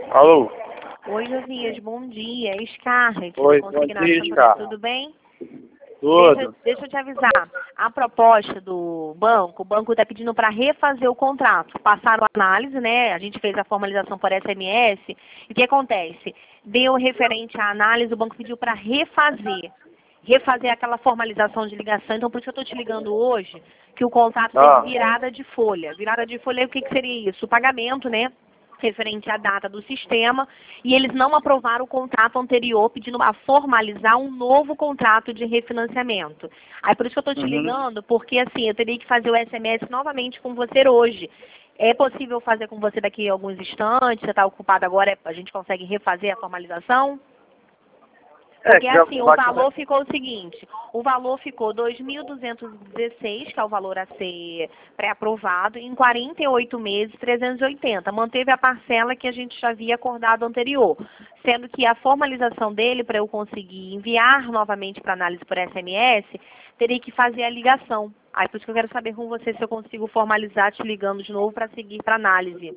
Alô? Oi, Josias, bom dia. É Scarlett. Oi, bom dia, Scarlett. Tudo bem? Tudo. Deixa eu te avisar. A proposta do banco, o banco está pedindo para refazer o contrato. Passaram a análise, né? A gente fez a formalização por SMS. E o que acontece? Deu referente à análise, o banco pediu para refazer. Refazer aquela formalização de ligação. Então, por isso que eu estou te ligando hoje, que o contrato teve virada de folha. Virada de folha, o que seria isso? O pagamento, né? Referente à data do sistema, e eles não aprovaram o contrato anterior, pedindo a formalizar um novo contrato de refinanciamento. Aí por isso que eu estou te ligando, porque assim, eu teria que fazer o SMS novamente com você hoje. É possível fazer com você daqui a alguns instantes? Você está ocupado agora, a gente consegue refazer a formalização? Porque assim, o valor ficou o seguinte, o valor ficou 2.216, que é o valor a ser pré-aprovado, em 48 meses, 380. Manteve a parcela que a gente já havia acordado anterior, sendo que a formalização dele, para eu conseguir enviar novamente para análise por SMS, teria que fazer a ligação. Aí por isso que eu quero saber com você se eu consigo formalizar te ligando de novo para seguir para análise.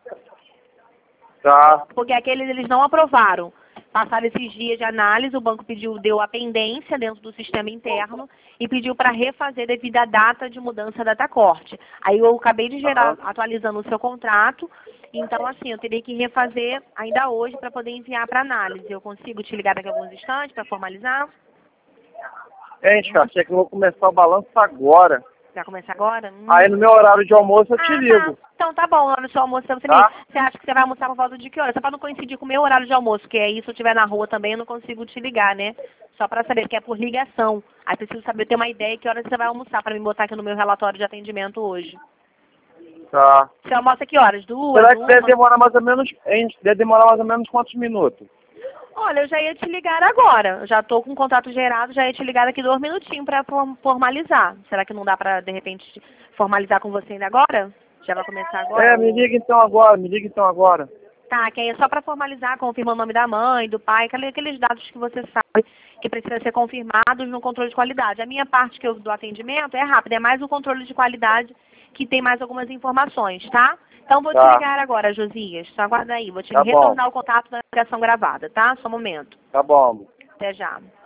Tá. Porque aqueles eles não aprovaram. Passaram esses dias de análise, o banco deu a pendência dentro do sistema interno e pediu para refazer devido à data de mudança da data corte. Aí eu acabei de gerar, atualizando o seu contrato, então assim, eu teria que refazer ainda hoje para poder enviar para análise. Eu consigo te ligar daqui a alguns instantes para formalizar? Cara, achei que eu vou começar o balanço agora. Vai começar agora? Aí no meu horário de almoço eu te ligo. Tá. Então tá bom, no seu almoço você, você acha que você vai almoçar por volta de que hora? Só para não coincidir com o meu horário de almoço, porque aí se eu estiver na rua também eu não consigo te ligar, né? Só para saber, que é por ligação. Aí preciso saber, ter uma ideia que hora você vai almoçar para me botar aqui no meu relatório de atendimento hoje. Tá. Você almoça que horas? 2, Será que 1? deve demorar mais ou menos, deve demorar mais ou menos quantos minutos? Olha, eu já ia te ligar agora. Eu já estou com o contrato gerado, já ia te ligar daqui 2 minutinhos para formalizar. Será que não dá para, de repente, formalizar com você ainda agora? Já vai começar agora? Me liga então agora. Tá, que aí é só para formalizar, confirma o nome da mãe, do pai, aqueles dados que você sabe que precisa ser confirmados no controle de qualidade. A minha parte que eu do atendimento é rápida, é mais o controle de qualidade que tem mais algumas informações, tá? Então vou te ligar agora, Josias. Só aguarda aí, vou te retornar o contato da ligação gravada, tá? Só um momento. Tá bom. Até já.